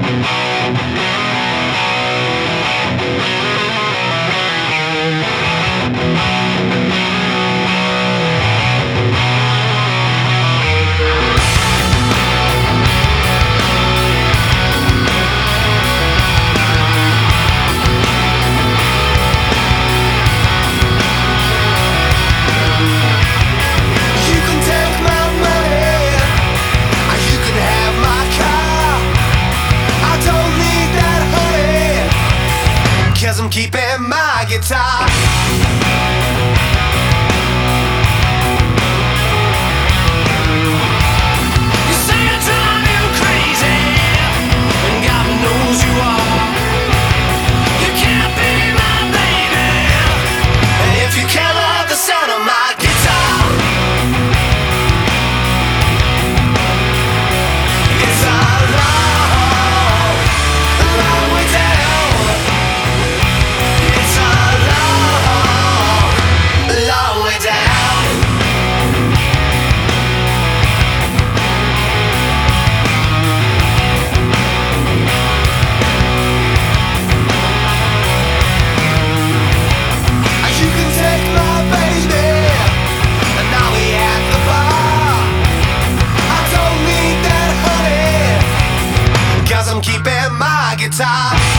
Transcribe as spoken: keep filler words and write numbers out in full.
I'm keeping my guitar. You say I drive you crazy, and God knows you are. You can't be my baby if you can't love the sound of my guitar. It's a long, long way down. It's a long, long way down. You can take my baby, and now we at the bar. I don't need that honey, 'cause I'm keeping my guitar.